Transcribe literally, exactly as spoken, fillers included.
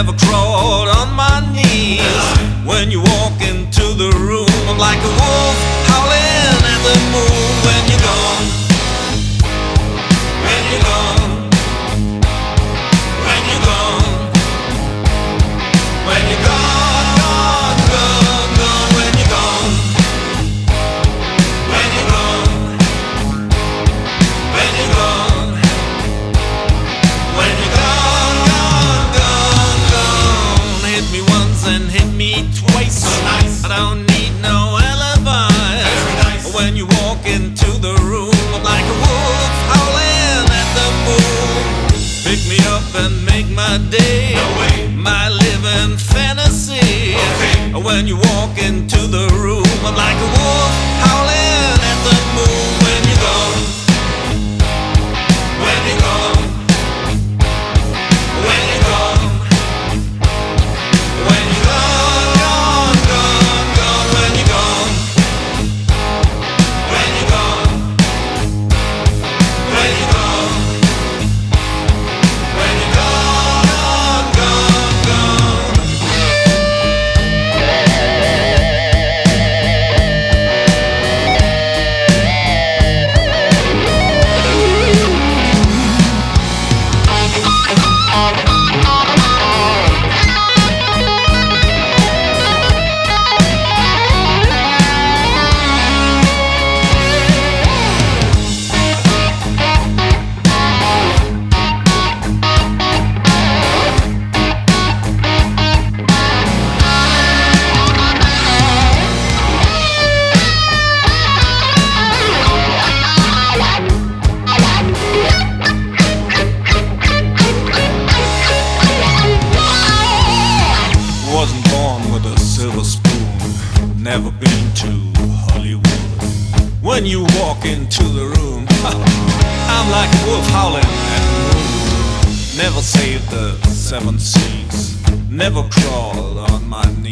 never crawled on my knees. When you walk into the room, I'm like a wolf howling at the moon. When you're gone, when you're gone, when you're gone, when you're gone, gone, gone, gone. When you're gone, when you're gone, when you're gone, when you're gone, gone, gone, gone. Hit me once and hit me twice. So nice. I don't need no alibis. Nice. When you walk into the room, I'm like a wolf howling at the moon. Pick me up and make my day. No way. My living fantasy. Okay. When you walk into the room, I'm like a wolf howling at the moon. When you're gone, when you're gone, when you're gone, when you're gone, gone, gone, gone. When you're gone, when you're gone, when you're gone, when you're gone, gone, gone, gone. Wasn't born with a silver spoon, never been to Hollywood. When you walk into the room, I'm like a wolf howling at the moon. Never saved the seven seas, never crawled on my knees.